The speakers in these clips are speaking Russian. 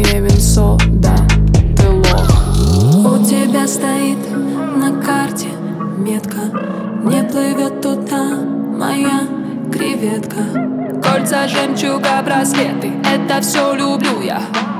винцо, да, ты лох. У тебя стоит на карте метка, не плывет туда моя креветка. Кольца, жемчуга, браслеты, это все люблю я.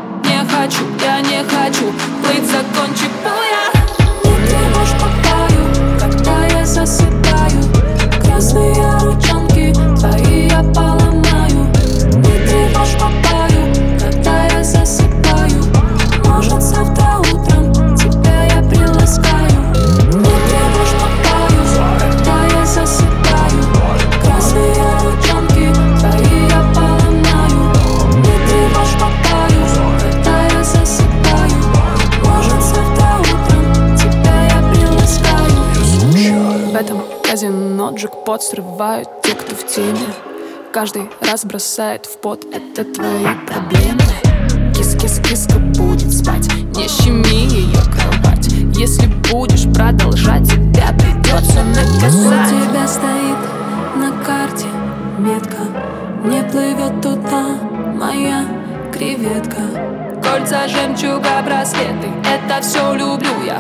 Я не хочу плыть за кончик буя. Не тревожь папаю, когда я засыпаю. Красные ручонки твои я поломаю. Не тревожь папаю, когда я засыпаю. Может, завтра утром тебя я приласкаю. Не тревожь папаю, когда я засыпаю. Красные ручонки твои я поломаю. Не тревожь папаю, когда я засыпаю. Может, завтра утром тебя я приласкаю. В этом казино джекпот срывают те, кто в теме. Каждый раз бросает в пот, это твои проблемы. Кис-кис-киска будет спать, не щеми ее кровать. Если будешь продолжать, тебя придется наказать. У тебя стоит на карте метка, не плывет туда моя креветка. Кольца, жемчуга, браслеты, это все люблю я.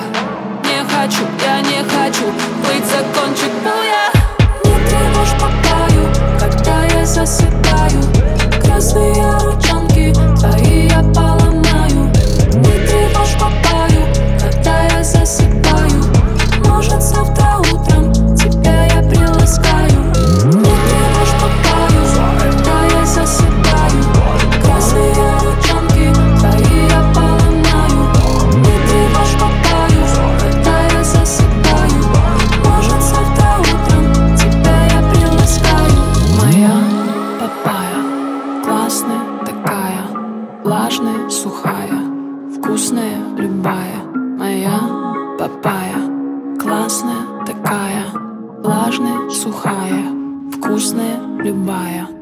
Я не хочу плыть за кончик буя. Не тревожь папаю, когда я засыпаю. Красные ручонки твои я поломаю. Не тревожь папаю, когда я засыпаю. Может, завтра утром тебя я приласкаю. Не тревожь папаю, когда я засыпаю. Красные ручонки твои я поломаю. Не тревожь папаю, когда я засыпаю. Может, завтра утром тебя я приласкаю. Моя папайя, классная такая, влажная, сухая, вкусная, любая. Моя папайя, классная такая, влажная, сухая, вкусная, любая.